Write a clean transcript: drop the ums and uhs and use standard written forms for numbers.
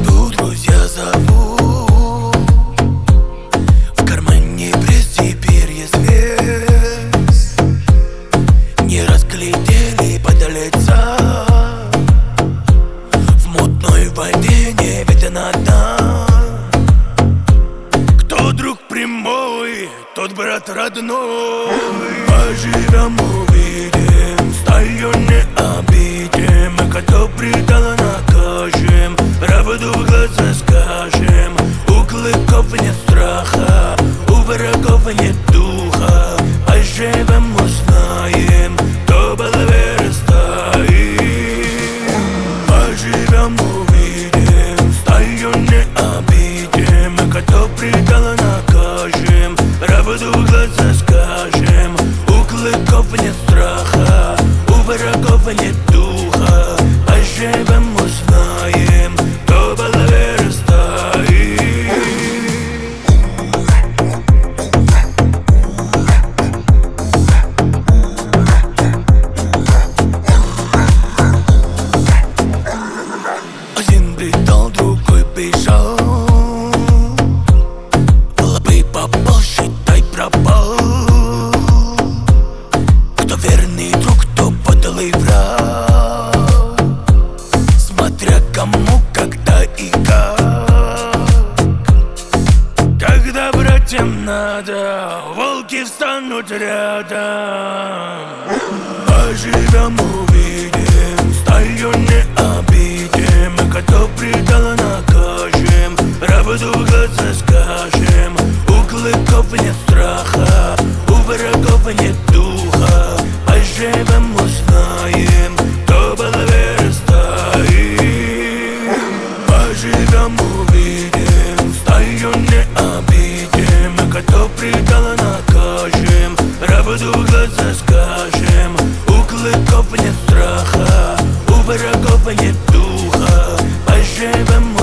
Кто друзья зовут, в кармане пресс теперь есть вес. Не разглядели подалеца, в мутной воде не видно дна. Кто друг прямой, тот брат родной. Поживем, увидим, стаю не обидим. Кто предал, накажем, правду в глаза скажем. У клыков нет страха, у врагов нет духа. Поживем, узнаем, кто был верстаем. Поживем, увидим, стаю не обидим. Кто предал, накажем, правду в глаза скажем. У клыков нет страха, у врагов нет духа. Поживем, узнаем, кто был верстаем. Один предал, другой бежал. Лапы попал, считай, пропал. Кто верный друг, кто подлый враг, смотря кому, когда и как. Когда братьям надо, волки встанут рядом. Поживем, увидим, стаю не обидим. Кто предал, накажем, правду в глаза скажем. У клыков нет страха, у врагов нет духа. Поживем, узнаем, кто был верстаем. Поживем, увидим, стаю не обидим. Кто предал, накажем, правду в глаза скажем. У клыков нет страха, у врагов нет духа. Поживем,